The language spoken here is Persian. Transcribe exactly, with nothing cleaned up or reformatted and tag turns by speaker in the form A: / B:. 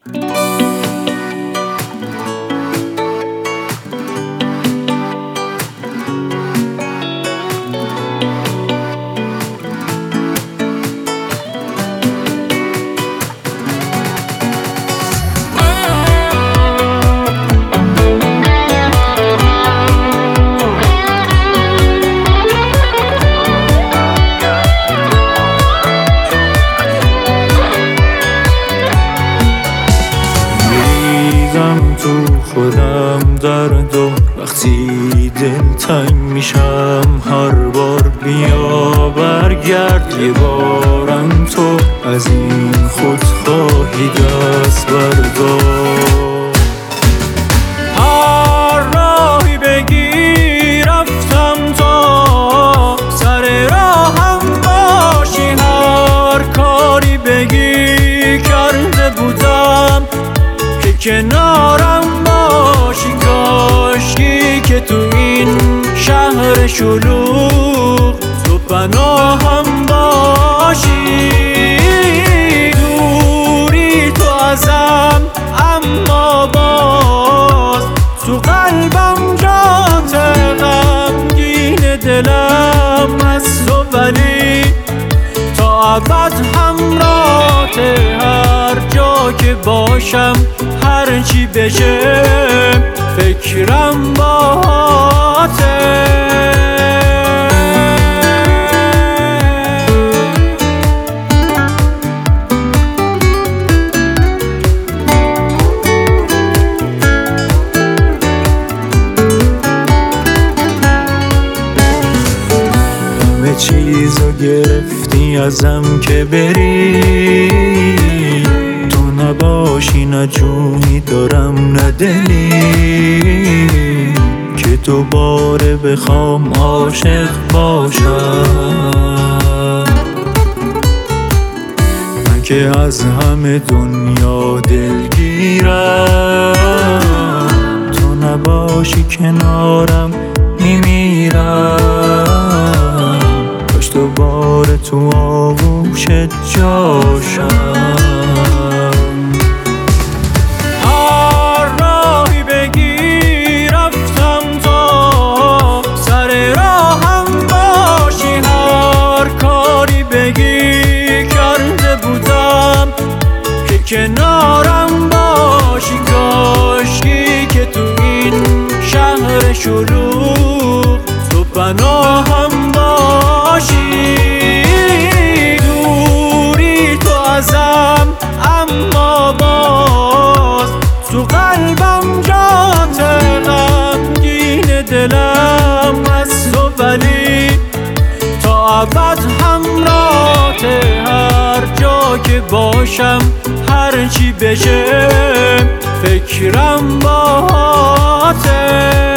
A: تو خودم درد و وقتی دلتنگ میشم هر بار بیا برگرد یه بارم تو از این خودخواهی دست بردار. هر راهی بگی رفتم تا سر راهم باشی، هر کاری بگی کرده بودم که کنارم باشی. کاشکی که تو این شهر شلوغ تو پناهم باشی. دوری تو ازم اما باز تو قلبم جات غمگین دلم از تو، ولی تا ابد همراهت هر جا که باشم هر چی بشه فکرم باهاته. همه چیزو گرفتی ازم که بری، تو نباشی نه جونی دارم نه دلی که دوباره بخوام عاشق باشم. من که از همه دنیا دلگیرم، تو نباشی کنارم میمیرم. کاش دوباره تو آغوشت جاشم. کنارم باشی، کاشکی که تو این شهر شلوغ تو پناهم باشی. دوری تو ازم اما باز تو قلبم جات غمگین دلم از تو، ولی تا ابد همراهت هر جا که باشم هر چی بشه فکرم باهاته.